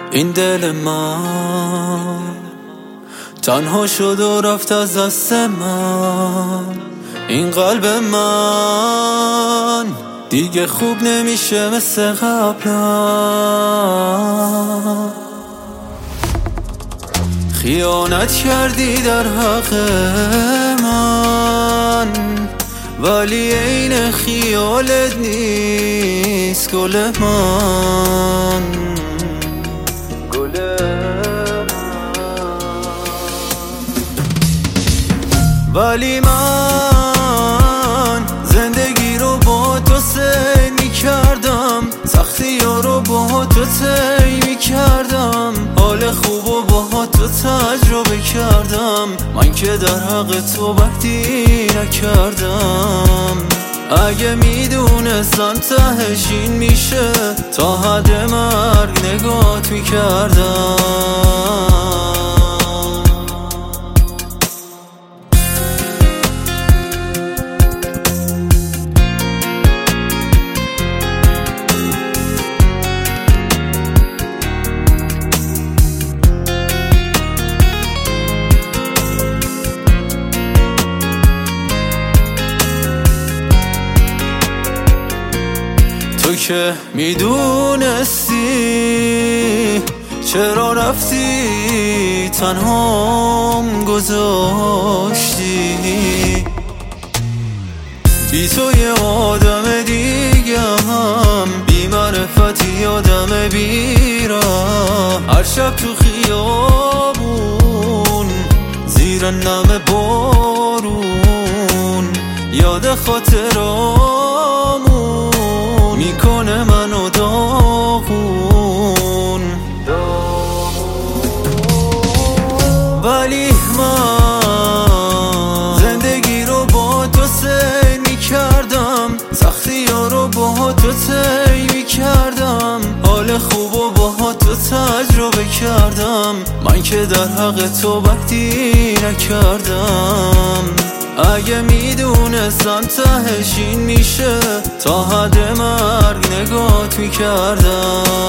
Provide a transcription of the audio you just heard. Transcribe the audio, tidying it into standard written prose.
این دل من تنها شد و رفت از دست من. این قلب من دیگه خوب نمیشه مثل قبلا. خیانت کردی در حق من، ولی عین خیالت نیست گل من. ولی من زندگی رو با تو سیر میکردم، سختی ها رو با تو طی میکردم، حال خوب و با تو تجربه کردم. من که در حق تو بدی نکردم. اگه میدونستم تهش این میشه، تا حد مرگ نگات میکردم. تو که میدونستی چرا رفتی تنهام گذاشتی. بی تو یه آدم دیگه هم بی معرفتی، آدم بیراه. هر شب تو خیابون زیر نم بارون یاد خاطرامون میکنه منو داغون. ولی من زندگی رو با تو سیر میکردم، سختی ها رو با تو طی میکردم، حال خوب و با تو تجربه کردم. من که در حق تو بدی نکردم. اگه میدونستم تهش این میشه، تا حد مرگ نگات میکردم.